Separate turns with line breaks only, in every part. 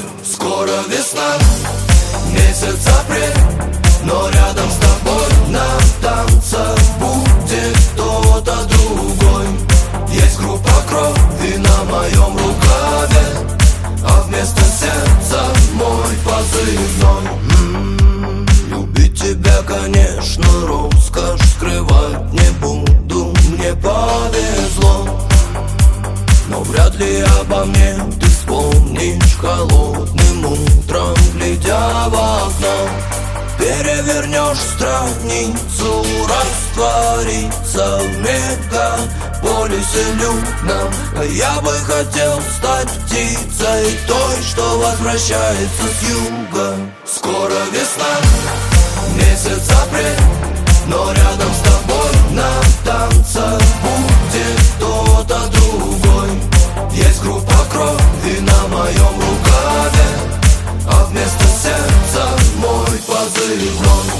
Скоро весна, месяц апрель, но рядом с тобой на танцах будет кто-то другой. Есть группа крови на моем рукаве, а вместо сердца мой позывной. Любить тебя, конечно, роскошь, скрывать не буду, мне повезло. Но вряд ли обо мне ты вспомнишь холодным утром, глядя в окно. Перевернешь страницу, раствориться в мегаполисе людном. А я бы хотел стать птицей той, что возвращается с юга. Скоро весна, месяц апрель, но рядом с тобой на танцах будет кто-то другой. Есть группа крови на моем рукаве, а вместо сердца мой позывной.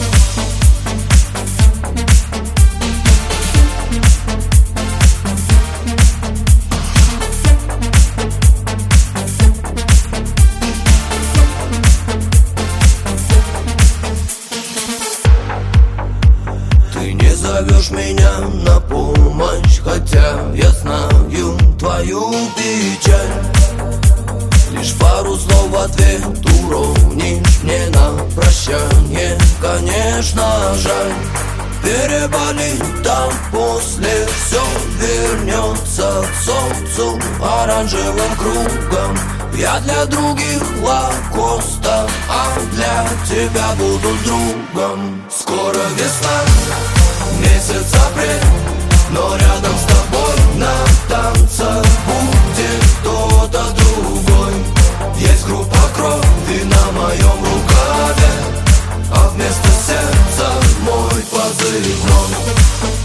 Ты не зовешь меня на помощь, хотя я знаю твою печаль. Лишь пару слов в ответ уронишь мне на прощание. Конечно, жаль, переболит, а после все вернется к солнцу оранжевым кругом. Я для других лакоста, а для тебя буду другом. Скоро весна, месяц апрель, но рядом с тобой на танцах будет кто-то другой. Есть группа крови на моем рукаве, а вместо сердца мой позывной.